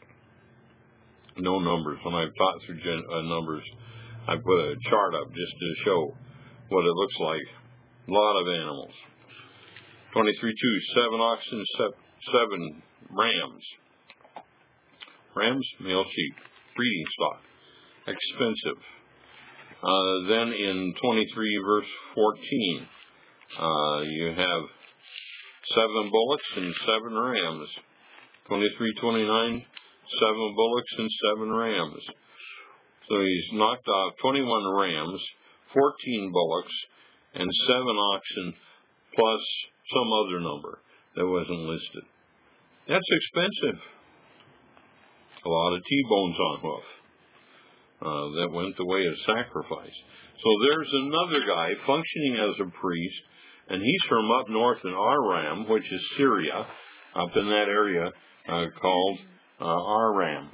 No numbers. When I've taught through gen- uh, numbers, I put a chart up just to show what it looks like. A lot of animals. twenty-three two, seven oxen, seven rams. Rams, male sheep, breeding stock, expensive. Uh, then in twenty-three verse fourteen, uh, you have seven bullocks and seven rams. twenty-three twenty-nine, seven bullocks and seven rams. So he's knocked off twenty-one rams, fourteen bullocks, and seven oxen, plus some other number that wasn't listed. That's expensive. A lot of T-bones on hoof. Uh, that went the way of sacrifice. So there's another guy functioning as a priest, and he's from up north in Aram, which is Syria, up in that area uh, called uh, Aram.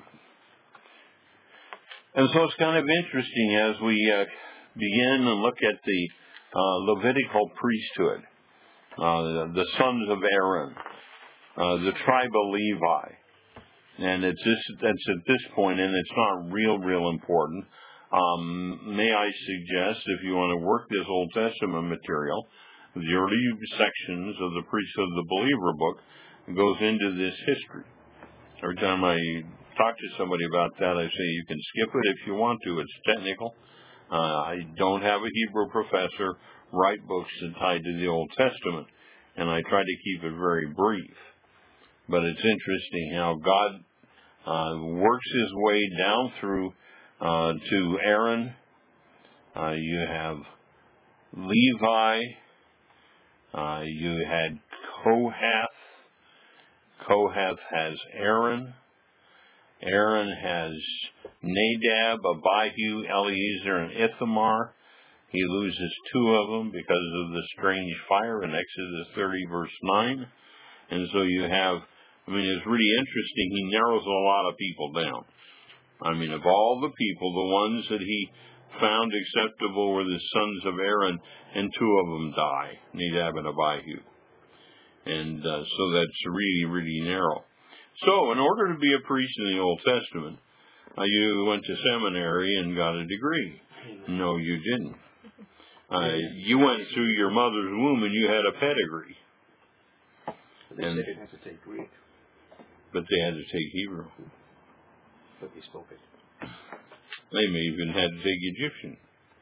And so it's kind of interesting as we uh, begin and look at the uh, Levitical priesthood, uh, the, the sons of Aaron, uh, the tribe of Levi. And it's this, that's at this point, and it's not real, real important. Um, may I suggest, if you want to work this Old Testament material, the early sections of the Priesthood of the Believer book goes into this history. Every time I talk to somebody about that, I say you can skip it if you want to. It's technical. Uh, I don't have a Hebrew professor write books tied to the Old Testament, and I try to keep it very brief. But it's interesting how God uh, works his way down through uh, to Aaron. Uh, you have Levi. Uh, you had Kohath. Kohath has Aaron. Aaron has Nadab, Abihu, Eleazar, and Ithamar. He loses two of them because of the strange fire in Exodus thirty, verse nine. And so you have, I mean, it's really interesting. He narrows a lot of people down. I mean, of all the people, the ones that he found acceptable were the sons of Aaron, and two of them die, Nadab and Abihu. And uh, so that's really, really narrow. So, in order to be a priest in the Old Testament, uh, you went to seminary and got a degree. No, you didn't. Uh, you went through your mother's womb and you had a pedigree. But they And, didn't have to take Greek. but they had to take Hebrew. But they spoke it. They may even had to take Egyptian.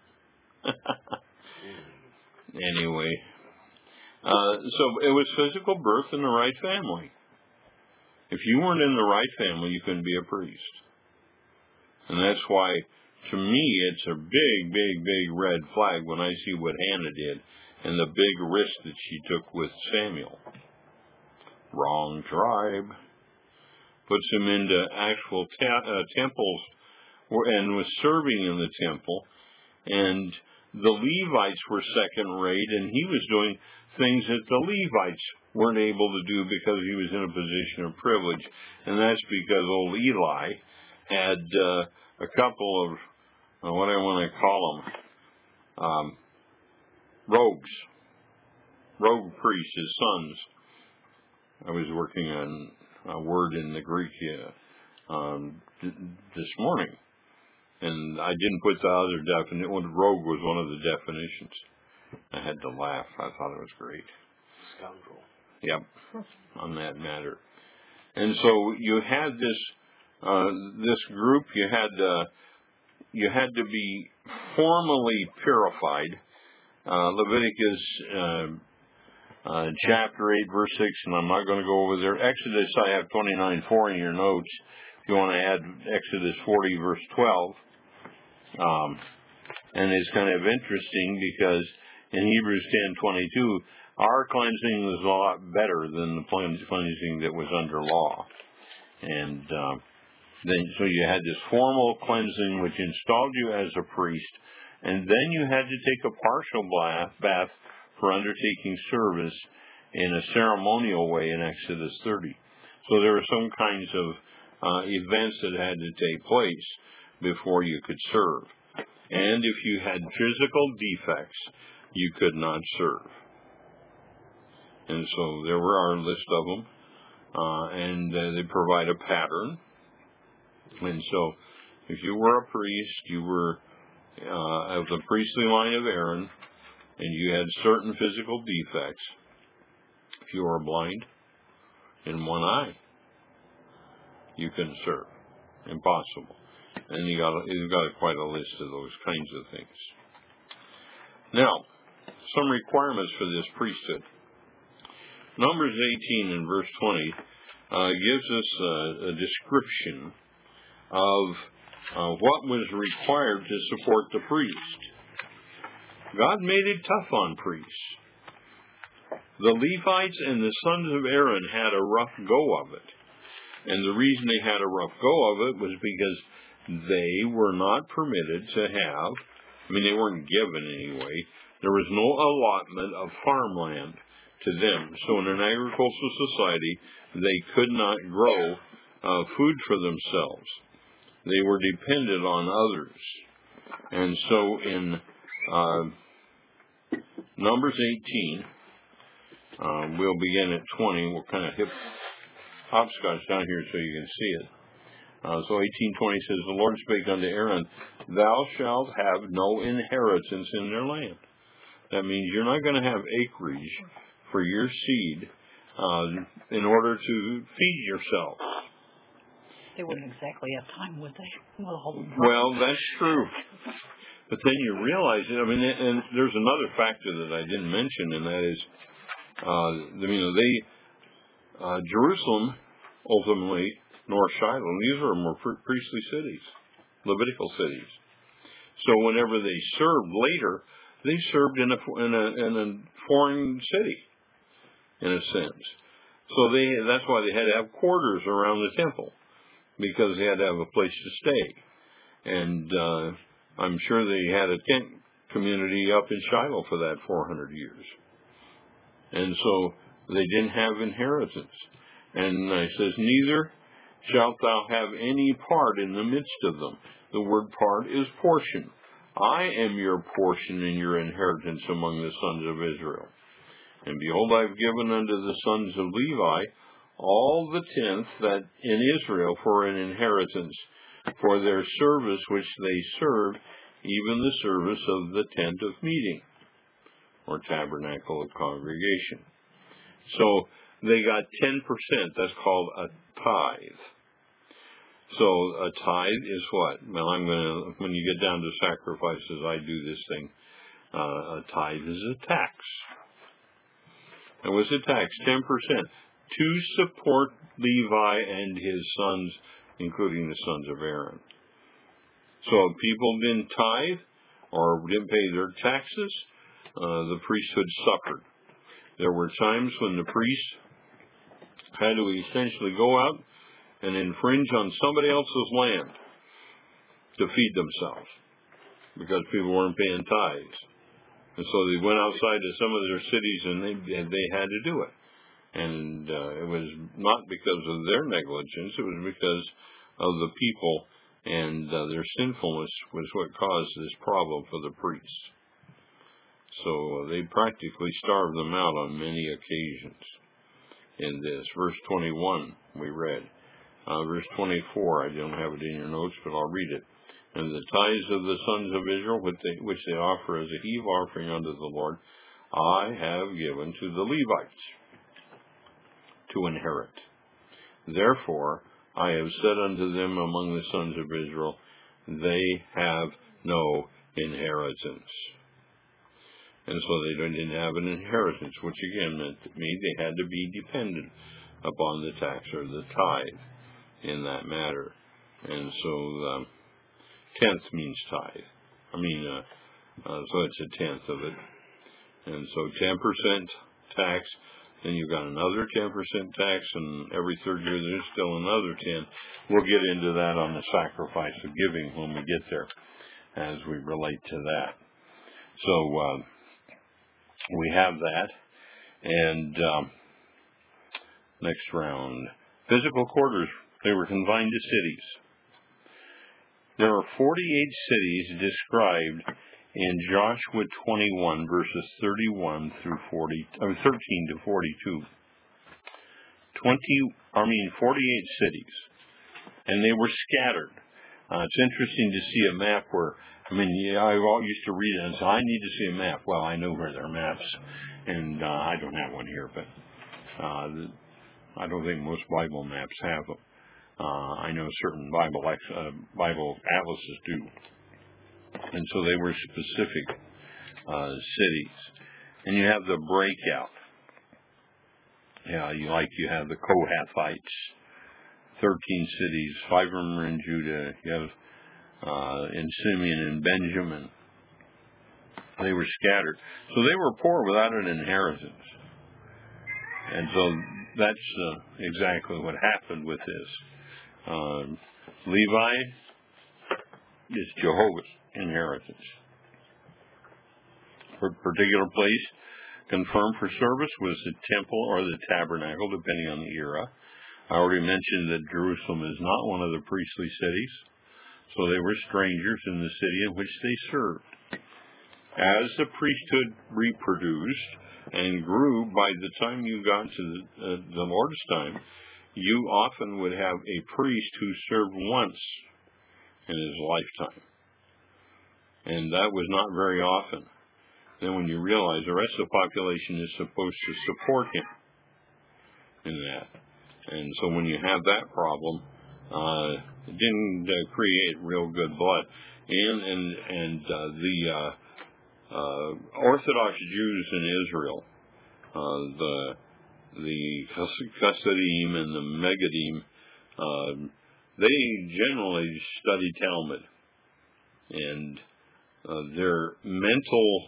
Anyway, uh, so it was physical birth in the right family. If you weren't in the right family, you couldn't be a priest. And that's why, to me, it's a big, big, big red flag when I see what Hannah did and the big risk that she took with Samuel. Wrong tribe. Puts him into actual te- uh, temples and was serving in the temple. And the Levites were second rate, and he was doing things that the Levites weren't able to do because he was in a position of privilege. And that's because old Eli had uh, a couple of, uh, what I want to call them, um, rogues, rogue priests, his sons. I was working on a word in the Greek uh, um, d- this morning, and I didn't put the other definition. Rogue was one of the definitions. I had to laugh. I thought it was great. Scoundrel. Yep, on that matter. And so you had this uh, this group. You had uh, you had to be formally purified. Uh, Leviticus uh, uh, chapter eight, verse six, and I'm not going to go over there. Exodus, I have twenty-nine four in your notes. If you want to add Exodus forty, verse twelve. Um, and it's kind of interesting because in Hebrews ten twenty-two, our cleansing was a lot better than the cleansing that was under law. And uh, then, so you had this formal cleansing which installed you as a priest, and then you had to take a partial bath for undertaking service in a ceremonial way in Exodus thirty. So there were some kinds of uh, events that had to take place before you could serve. And if you had physical defects, you could not serve. And so there were our list of them, uh, and uh, they provide a pattern. And so if you were a priest, you were uh, of the priestly line of Aaron, and you had certain physical defects. If you were blind in one eye, you couldn't serve. Impossible. And you got you got quite a list of those kinds of things. Now, some requirements for this priesthood. Numbers eighteen and verse twenty uh, gives us a, a description of uh, what was required to support the priest. God made it tough on priests. The Levites and the sons of Aaron had a rough go of it. And the reason they had a rough go of it was because they were not permitted to have, I mean, they weren't given anyway, there was no allotment of farmland to them. So in an agricultural society, they could not grow uh, food for themselves. They were dependent on others. And so in uh, Numbers eighteen, uh, we'll begin at twenty. We'll kind of hip, hopscotch down here so you can see it. Uh, so eighteen twenty says, the Lord spake unto Aaron, thou shalt have no inheritance in their land. That means you're not going to have acreage for your seed uh, in order to feed yourself. They wouldn't exactly have time, would they? Well, well that's true. But then you realize, I mean, and there's another factor that I didn't mention, and that is, uh, you know, they, uh, Jerusalem, ultimately, nor Shiloh, these are more priestly cities, Levitical cities. So whenever they served later, they served in a, in a, in a foreign city, in a sense. So they, that's why they had to have quarters around the temple, because they had to have a place to stay. And uh, I'm sure they had a tent community up in Shiloh for that four hundred years. And so they didn't have inheritance. And it says, neither shalt thou have any part in the midst of them. The word part is portion. I am your portion and your inheritance among the sons of Israel. And behold, I have given unto the sons of Levi all the tenth that in Israel for an inheritance, for their service which they serve, even the service of the tent of meeting, or tabernacle of congregation. So they got ten percent. That's called a tithe. So a tithe is what? Well, I'm going to, when you get down to sacrifices, I do this thing. Uh, a tithe is a tax. It was a tax, ten percent, to support Levi and his sons, including the sons of Aaron. So if people didn't tithe or didn't pay their taxes, uh, the priesthood suffered. There were times when the priests had to essentially go out and infringe on somebody else's land to feed themselves because people weren't paying tithes. And so they went outside to some of their cities and they they had to do it. And uh, it was not because of their negligence, it was because of the people, and uh, their sinfulness was what caused this problem for the priests. So uh, they practically starved them out on many occasions in this. Verse twenty-one we read. Uh, verse twenty-four, I don't have it in your notes, but I'll read it. And the tithes of the sons of Israel, which they, which they offer as a heave offering unto the Lord, I have given to the Levites to inherit. Therefore, I have said unto them among the sons of Israel, they have no inheritance. And so they didn't have an inheritance, which again meant to me they had to be dependent upon the tax or the tithe in that matter. And so um, tenth means tithe. I mean, uh, uh, so it's a tenth of it. And so ten percent tax, then you've got another ten percent tax, and every third year there's still another ten. We'll get into that on the sacrifice of giving when we get there, as we relate to that. So uh, we have that. And um, next round. Physical quarters. They were confined to cities. There are forty-eight cities described in Joshua twenty-one, verses thirty-one through forty, or thirteen to forty-two. Twenty, I mean, forty-eight cities, and they were scattered. Uh, it's interesting to see a map where, I mean, yeah, I used to read it and say, I need to see a map. Well, I know where there are maps, and uh, I don't have one here, but uh, I don't think most Bible maps have them. Uh, I know certain Bible uh, Bible atlases do. And so they were specific uh, cities. And you have the breakout. Yeah, you like you have the Kohathites, thirteen cities, five of them are in Judah. You have uh, in Simeon and Benjamin. They were scattered. So they were poor without an inheritance. and so that's uh, exactly what happened with this. Uh, Levi is Jehovah's inheritance. For a particular place confirmed for service was the temple or the tabernacle, depending on the era. I already mentioned that Jerusalem is not one of the priestly cities, so they were strangers in the city in which they served. As the priesthood reproduced and grew, by the time you got to the, uh, the Lord's time, you often would have a priest who served once in his lifetime. And that was not very often. Then when you realize the rest of the population is supposed to support him in that. And so when you have that problem, uh, it didn't uh, create real good blood. And, and, and uh, the uh, uh, Orthodox Jews in Israel, uh, the the Chassidim and the Megadim, uh, they generally study Talmud. And uh, their mental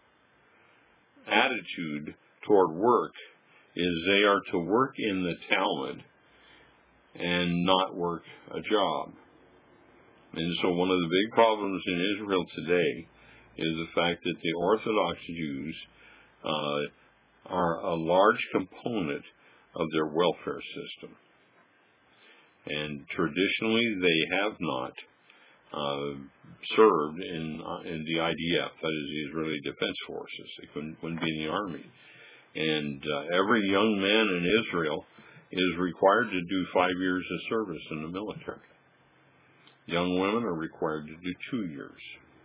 attitude toward work is they are to work in the Talmud and not work a job. And so one of the big problems in Israel today is the fact that the Orthodox Jews uh, are a large component of their welfare system. And traditionally they have not uh, served in, uh, in the I D F, that is the Israeli Defense Forces. They couldn't, wouldn't be in the army. And uh, every young man in Israel is required to do five years of service in the military. Young women are required to do two years.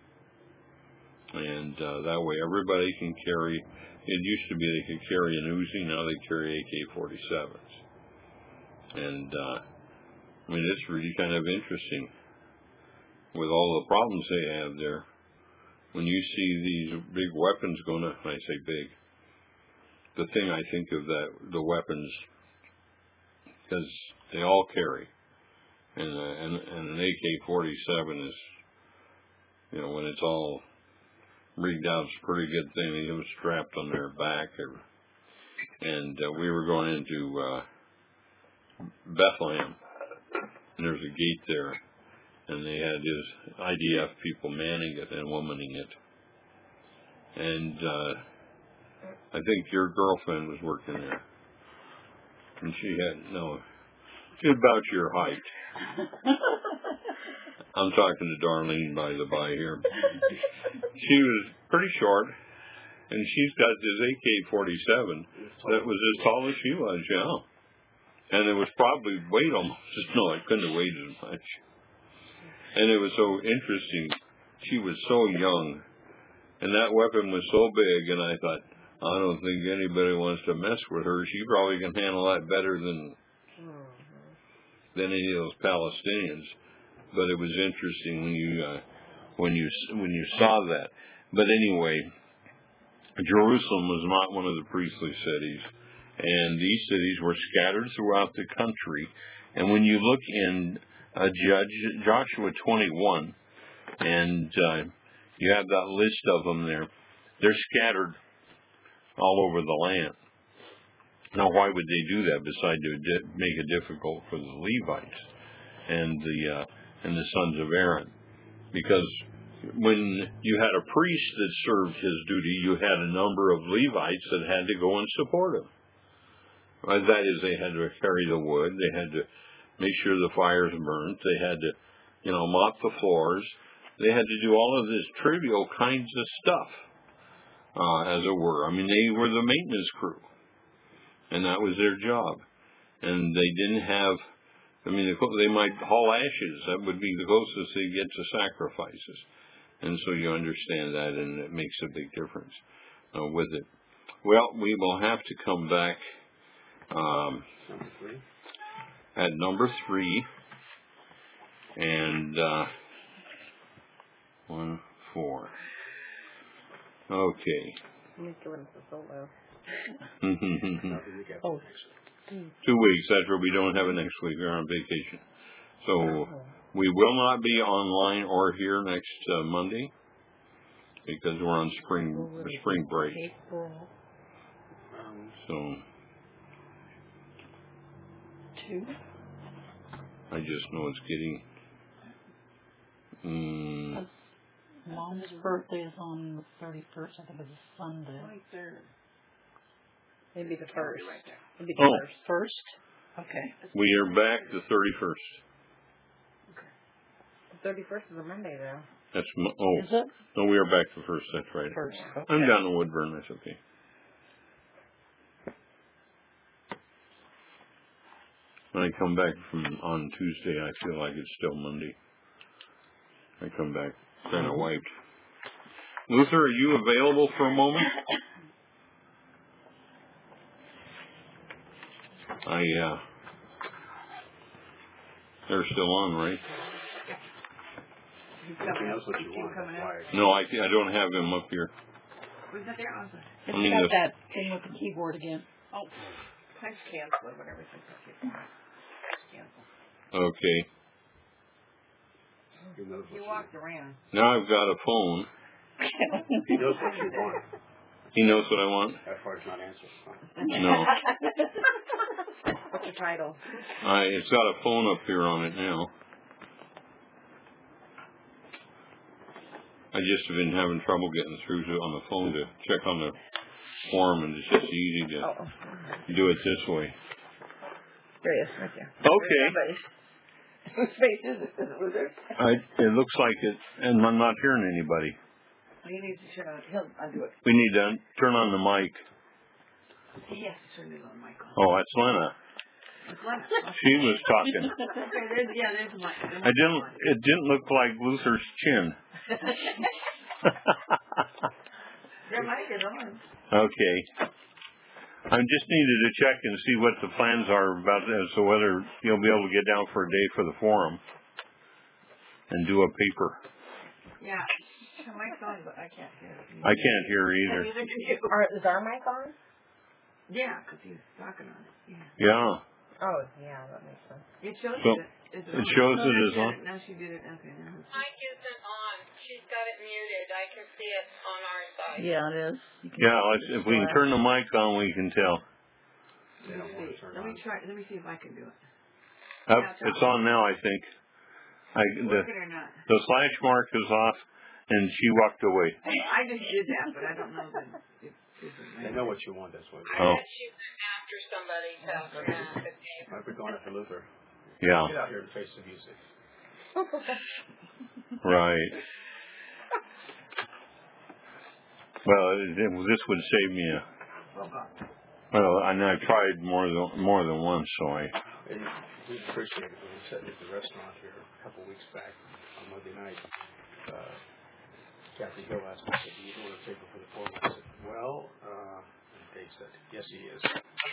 And uh, that way everybody can carry, it used to be they could carry an Uzi, now they carry A K forty-sevens. And, uh, I mean, it's really kind of interesting with all the problems they have there. When you see these big weapons going up, when I say big, the thing I think of that, the weapons, because they all carry. And, uh, and, and an A K forty-seven is, you know, when it's all rigged out, it's a pretty good thing. It was strapped on their back. Or, and uh, we were going into uh, Bethlehem, and there's a gate there, and they had his I D F people manning it and womaning it. And uh, I think your girlfriend was working there, and she had, no, she's about your height. I'm talking to Darlene by the by here. She was pretty short, and she's got this A K forty-seven that was as tall as she was, yeah. And it was probably weighed almost, no, it couldn't have weighed as much. And it was so interesting. She was so young, and that weapon was so big, and I thought, I don't think anybody wants to mess with her. She probably can handle that better than than any of those Palestinians. But it was interesting when you uh, when you when you saw that. But anyway, Jerusalem was not one of the priestly cities, and these cities were scattered throughout the country. And when you look in uh, Judge Joshua twenty-one, and uh, you have that list of them there, they're scattered all over the land. Now, why would they do that besides to di- make it difficult for the Levites and the uh, and the sons of Aaron? Because when you had a priest that served his duty, you had a number of Levites that had to go and support him. Well, that is, they had to carry the wood, they had to make sure the fires burnt, they had to, you know, mop the floors, they had to do all of this trivial kinds of stuff, uh, as it were. I mean, they were the maintenance crew, and that was their job. And they didn't have, I mean, they might haul ashes. That would be the closest they get to sacrifices. And so you understand that, and it makes a big difference uh, with it. Well, we will have to come back um, at number three. And uh, one, four. Okay. He's doing the solo. Oh. Two weeks after we don't have it next week. We're on vacation. So we will not be online or here next uh, Monday because we're on spring spring break. So Two. I just know it's getting. Mm, That's Mom's birthday is on the thirty-first. I think it's a Sunday. twenty-third. Maybe the first. Right there. Maybe the Oh. first. First? Okay. we are back the thirty-first. The thirty-first is a Monday, though. That's mo- oh Is it? no, we are back the first. That's right. First. Okay. I'm down in Woodburn. That's okay. When I come back from on Tuesday, I feel like it's still Monday. I come back kind of wiped. Luther, are you available for a moment? I, uh, they're still on, right? He knows what you want. That's why. No, I, I don't have him up here. Was that there? Also, It's I mean, got the- that thing with the keyboard again. oh, text cancel or whatever. Text cancel. Okay. He knows He what walked around. Now I've got a phone. you, he knows what you want. He knows what I want? That part's not answered. No. What's your title? I, it's got a phone up here on it now. I just have been having trouble getting through to on the phone to check on the form, and it's just easy to Oh, do it this way. there he is, right there. Okay. Whose face is it? Is it Luther? I, it looks like it, and I'm not hearing anybody. Well, he needs to turn on. He'll undo it. We need to turn on the mic. He has to turn his own mic on. Oh, that's Lena. It's Lena. She was talking. Okay, there's, yeah, there's the mic. I didn't. It didn't look like Luther's chin. Their mic is on. Okay. I just needed to check and see what the plans are about this, so whether you'll be able to get down for a day for the forum and do a paper. Yeah. The mic's on, but I can't hear it. I can't hear either. Neither can you. Are, is our mic on? Yeah, because he's talking on it. Yeah. Yeah. Oh, yeah, that makes sense. It shows So, it. Is it on? shows Oh, it now is she on? did it. Now she did it. Okay. Now it's... Mic isn't on. She's got it muted. I can see it on our side. Yeah, it is. You can Yeah, let's, if we can turn the mic on, we can tell. They Let don't me want see. to turn Let on. me try. Let me see if I can do it. Up, it's on now, I think. I, the, Working or not? the slash mark is off, and she walked away. I just did that, but I don't know that it isn't. They know what you want. That's what. I Oh. bet she went after somebody else. Yeah, but they- Might be going after Luther. Yeah, Get out here and face the music. right. Well, it, it, this would save me a. Well, and I've tried more than more than once, so I. And we appreciate it when we sat at the restaurant here a couple of weeks back on Monday night. Uh, Kathy Hill asked me, said, "Do you want a paper for the forum?" I said, "Well," uh, and Dave said, "Yes, he is."